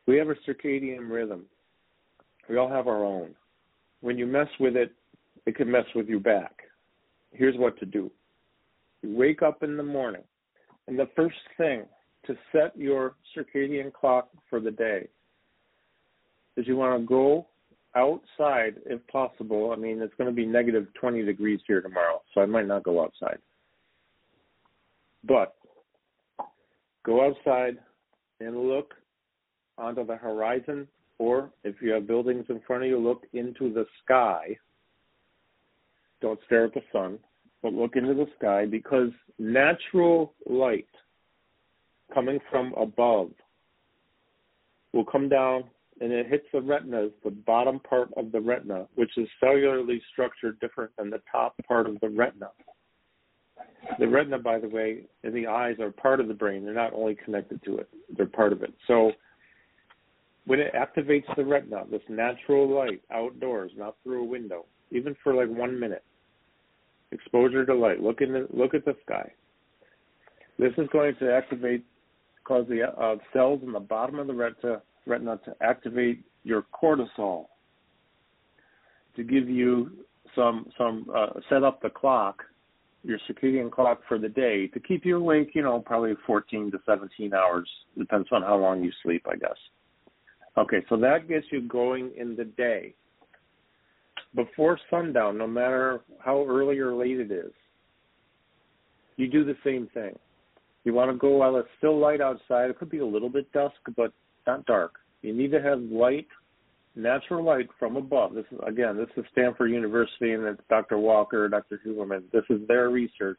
We have a circadian rhythm. We all have our own. When you mess with it, it can mess with your back. Here's what to do. You wake up in the morning, and the first thing to set your circadian clock for the day is you want to go outside if possible. I mean, it's going to be negative 20 degrees here tomorrow, so I might not go outside. But go outside and look onto the horizon, or if you have buildings in front of you, look into the sky. Don't stare at the sun, but look into the sky, because natural light coming from above will come down and it hits the retina, the bottom part of the retina, which is cellularly structured different than the top part of the retina. The retina, by the way, and the eyes are part of the brain. They're not only connected to it, they're part of it. So when it activates the retina, this natural light outdoors, not through a window, even for like 1 minute, exposure to light, look at the sky. This is going to cause the cells in the bottom of the retina to activate your cortisol, to give you set up the clock, your circadian clock for the day, to keep you awake, probably 14 to 17 hours, depends on how long you sleep, I guess. Okay, so that gets you going in the day. Before sundown, no matter how early or late it is, you do the same thing. You want to go while it's still light outside. It could be a little bit dusk, but not dark. You need to have light, natural light from above. This is Stanford University, and it's Dr. Walker, Dr. Huberman. This is their research.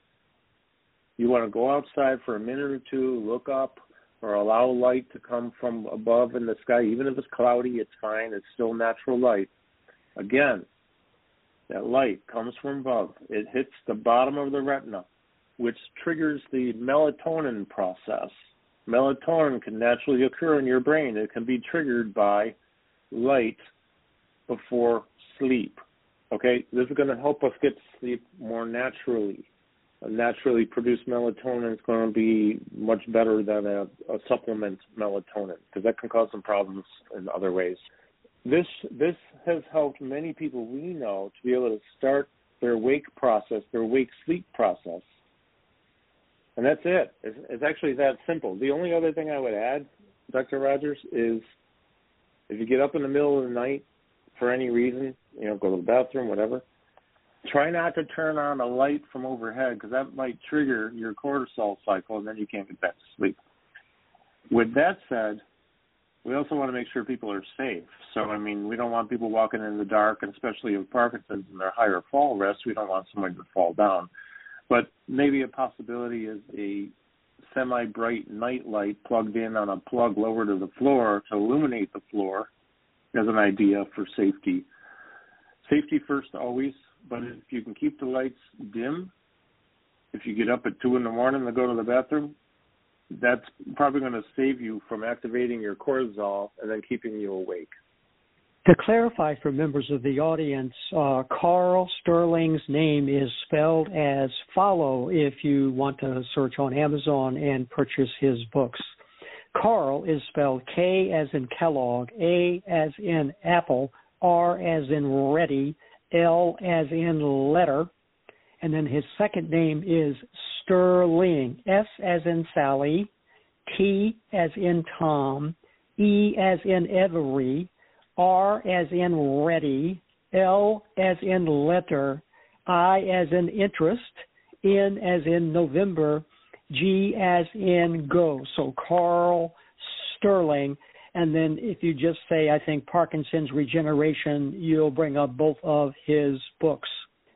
You want to go outside for a minute or two, look up, or allow light to come from above in the sky. Even if it's cloudy, it's fine. It's still natural light. Again, that light comes from above. It hits the bottom of the retina, which triggers the melatonin process. Melatonin can naturally occur in your brain. It can be triggered by light before sleep. Okay, this is going to help us get to sleep more naturally. A naturally produced melatonin is going to be much better than a supplement melatonin, because that can cause some problems in other ways. This has helped many people we know to be able to start their wake process, their wake-sleep process. And that's it. It's actually that simple. The only other thing I would add, Dr. Rogers, is if you get up in the middle of the night for any reason, go to the bathroom, whatever, try not to turn on a light from overhead, because that might trigger your cortisol cycle, and then you can't get back to sleep. With that said, we also want to make sure people are safe. So, we don't want people walking in the dark, and especially with Parkinson's and their higher fall risk, we don't want somebody to fall down. But maybe a possibility is a semi-bright night light plugged in on a plug lower to the floor to illuminate the floor as an idea for safety. Safety first always, but if you can keep the lights dim, if you get up at 2 in the morning to go to the bathroom, that's probably going to save you from activating your cortisol and then keeping you awake. To clarify for members of the audience, Carl Sterling's name is spelled as follow if you want to search on Amazon and purchase his books. Carl is spelled K as in Kellogg, A as in apple, R as in ready, L as in letter, and then his second name is Sterling, S as in Sally, T as in Tom, E as in Every, R as in ready, L as in letter, I as in interest, N as in November, G as in go. So Carl Sterling. And then if you just say, I think, Parkinson's Regeneration, you'll bring up both of his books.